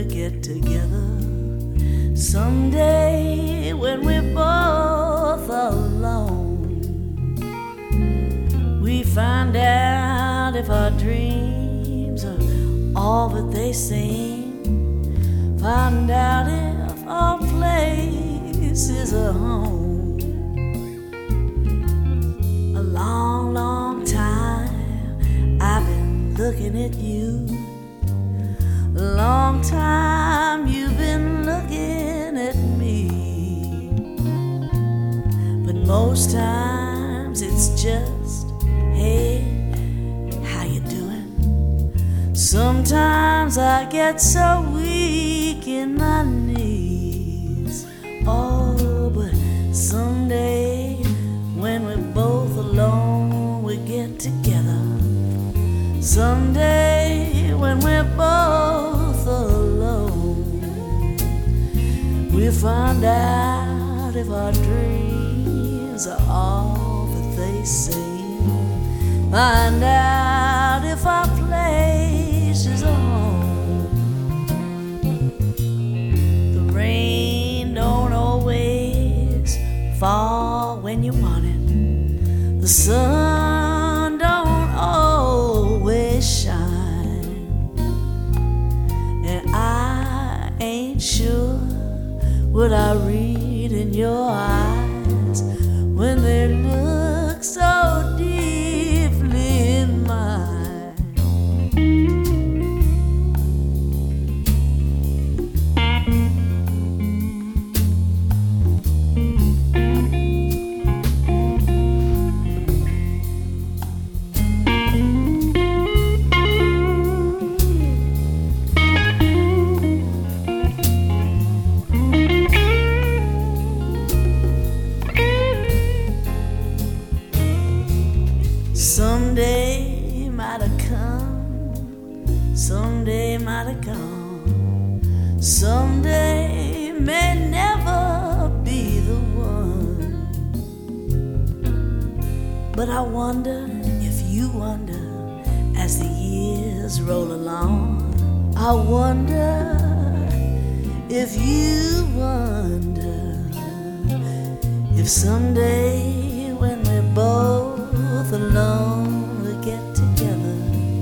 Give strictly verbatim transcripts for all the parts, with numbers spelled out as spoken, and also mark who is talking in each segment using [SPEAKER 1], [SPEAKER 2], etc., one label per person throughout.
[SPEAKER 1] we get together. Someday when we're both alone, we find out if our dreams are all that they seem. Find out if our place is a home. A long, long time I've been looking at you. A long time you've been looking at me. But most times it's just, hey, how you doing? Sometimes I get so weak in my knees. Oh, but someday when we're both alone, we get together. Someday when we're both alone, we'll find out if our dreams are all that they seem. Find out if our place is a home. The rain don't always fall when you want it. The sun don't always shine. And I ain't sure what I read in your eyes when they look so deeply in mine. Someday might have come, someday might have gone, someday may never be the one. But I wonder if you wonder as the years roll along. I wonder if you wonder if someday when we're both alone we'll get together.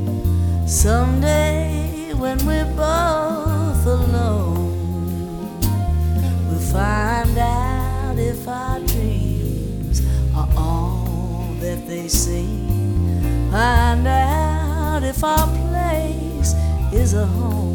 [SPEAKER 1] Someday when we're both alone, we'll find out if our dreams are all that they seem. Find out if our place is a home.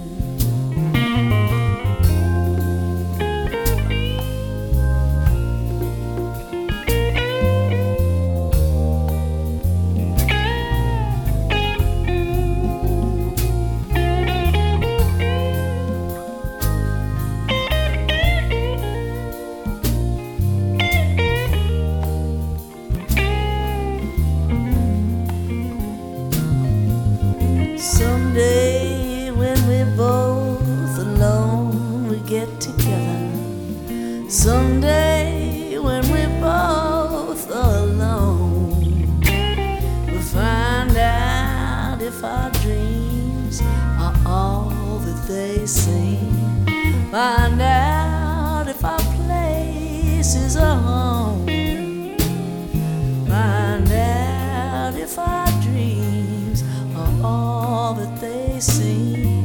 [SPEAKER 1] Someday when we're both alone, we get together. Someday when we're both alone, we'll find out if our dreams are all that they seem. Find out if our place is a home. Find out if our dreams are all that they seem.